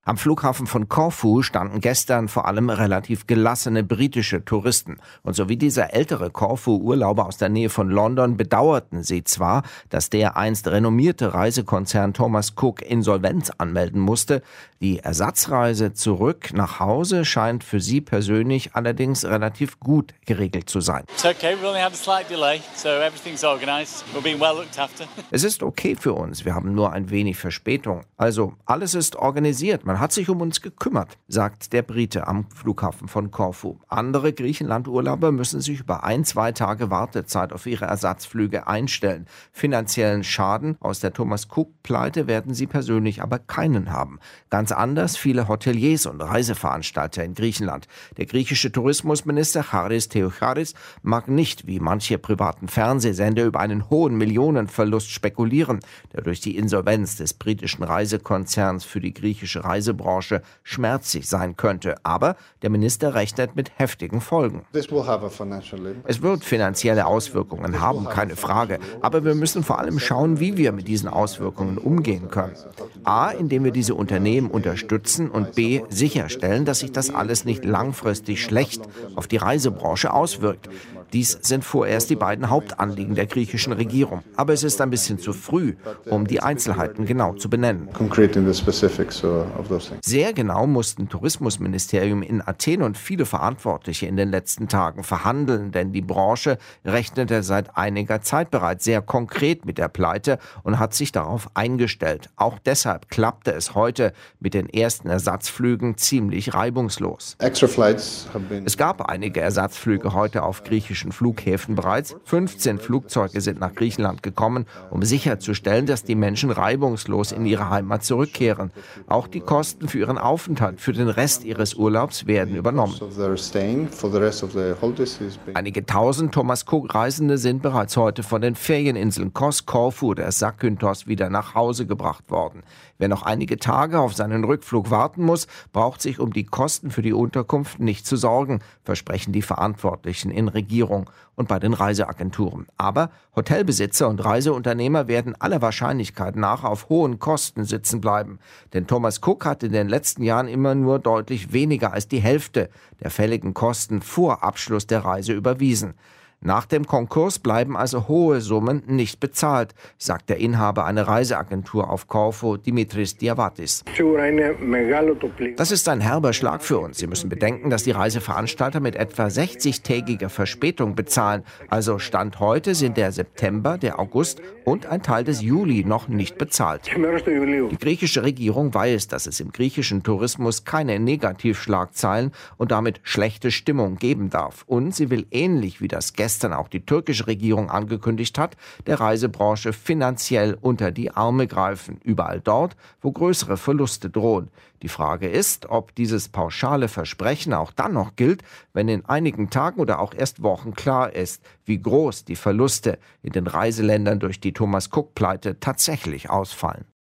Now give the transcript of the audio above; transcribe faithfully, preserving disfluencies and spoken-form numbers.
Am Flughafen von Korfu standen gestern vor allem relativ gelassene britische Touristen. Und so wie dieser ältere Korfu-Urlauber aus der Nähe von London bedauerten sie zwar, dass der einst renommierte Reisekonzern Thomas Cook Insolvenz anmelden musste. Die Ersatzreise zurück nach Hause scheint für sie persönlich allerdings relativ gut geregelt zu sein. Es ist okay für uns, wir haben nur ein wenig Verspätung. Also alles ist organisiert, man hat sich um uns gekümmert, sagt der Brite am Flughafen von Korfu. Andere Griechenland-Urlauber müssen sich über ein, zwei Tage Wartezeit auf ihre Ersatzflüge einstellen. Finanziellen Schaden aus der Thomas Cook-Pleite werden sie persönlich aber keinen haben. Ganz anders viele Hoteliers und Reiseveranstalter in Griechenland. Der griechische Tourismusminister Haris Theocharis mag nicht, wie manche privaten Fernsehsender, über einen hohen Millionenverlust spekulieren, der durch die Insolvenz des britischen Reisekonzerns für die griechische Reisebranche schmerzlich sein könnte. Aber der Minister rechnet mit heftigen Folgen. Es wird finanzielle Auswirkungen haben, keine Frage. Aber wir müssen vor allem schauen, wie wir mit diesen Auswirkungen umgehen können. A, indem wir diese Unternehmen unterstützen und B, sicherstellen, dass sich das alles nicht langfristig schlecht auf die Reisebranche auswirkt. Dies sind vorerst die beiden Hauptanliegen der griechischen Regierung. Aber es ist ein bisschen zu früh, um die Einzelheiten genau zu benennen. Sehr genau mussten Tourismusministerium in Athen und viele Verantwortliche in den letzten Tagen verhandeln, denn die Branche rechnete seit einiger Zeit bereits sehr konkret mit der Pleite und hat sich darauf eingestellt. Auch deshalb klappte es heute mit den ersten Ersatzflügen ziemlich reibungslos. Es gab einige Ersatzflüge heute auf griechischen Flughäfen bereits. fünfzehn Flugzeuge sind nach Griechenland gekommen, um sicherzustellen, dass die Menschen reibungslos in ihre Heimat zurückkehren. Auch die Kosten für ihren Aufenthalt für den Rest ihres Urlaubs werden übernommen. Einige tausend Thomas Cook-Reisende sind bereits heute von den Ferieninseln Kos, Korfu oder Zakynthos wieder nach Hause gebracht worden. Wer noch einige Tage auf seinen Rückflug warten muss, braucht sich um die Kosten für die Unterkunft nicht zu sorgen, versprechen die Verantwortlichen in Regierung und bei den Reiseagenturen. Aber Hotelbesitzer und Reiseunternehmer werden aller Wahrscheinlichkeit nach auf hohen Kosten sitzen bleiben. Denn Thomas Cook hat in den letzten Jahren immer nur deutlich weniger als die Hälfte der fälligen Kosten vor Abschluss der Reise überwiesen. Nach dem Konkurs bleiben also hohe Summen nicht bezahlt, sagt der Inhaber einer Reiseagentur auf Korfu, Dimitris Diavatis. Das ist ein herber Schlag für uns. Sie müssen bedenken, dass die Reiseveranstalter mit etwa sechzigtägiger Verspätung bezahlen. Also Stand heute sind der September, der August und ein Teil des Juli noch nicht bezahlt. Die griechische Regierung weiß, dass es im griechischen Tourismus keine Negativschlagzeilen und damit schlechte Stimmung geben darf. Und sie will ähnlich wie das gestern auch die türkische Regierung angekündigt hat, der Reisebranche finanziell unter die Arme greifen. Überall dort, wo größere Verluste drohen. Die Frage ist, ob dieses pauschale Versprechen auch dann noch gilt, wenn in einigen Tagen oder auch erst Wochen klar ist, wie groß die Verluste in den Reiseländern durch die Thomas Cook-Pleite tatsächlich ausfallen.